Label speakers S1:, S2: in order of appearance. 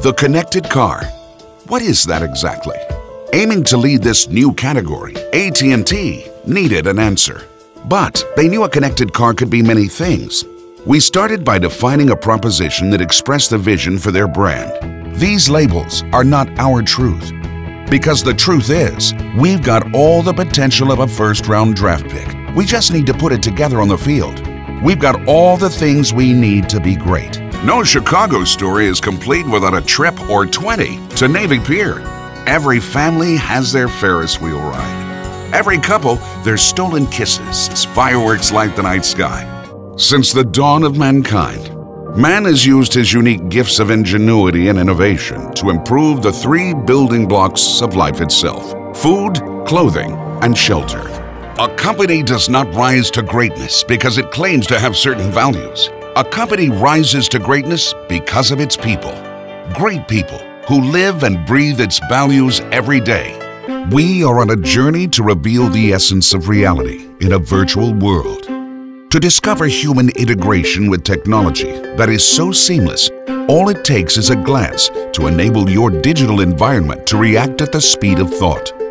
S1: The connected car. What is that exactly? Aiming to lead this new category, AT&T needed an answer. But they knew a connected car could be many things. We started by defining a proposition that expressed the vision for their brand. These labels are not our truth. Because the truth is, we've got all the potential of a first-round draft pick. We just need to put it together on the field. We've got all the things we need to be great. No Chicago story is complete without a trip or 20 to Navy Pier. Every family has their Ferris wheel ride. Every couple, their stolen kisses as fireworks light the night sky. Since the dawn of mankind, man has used his unique gifts of ingenuity and innovation to improve the three building blocks of life itself: food, clothing, and shelter. A company does not rise to greatness because it claims to have certain values. A company rises to greatness because of its people. Great people who live and breathe its values every day. We are on a journey to reveal the essence of reality in a virtual world. To discover human integration with technology that is so seamless, all it takes is a glance to enable your digital environment to react at the speed of thought.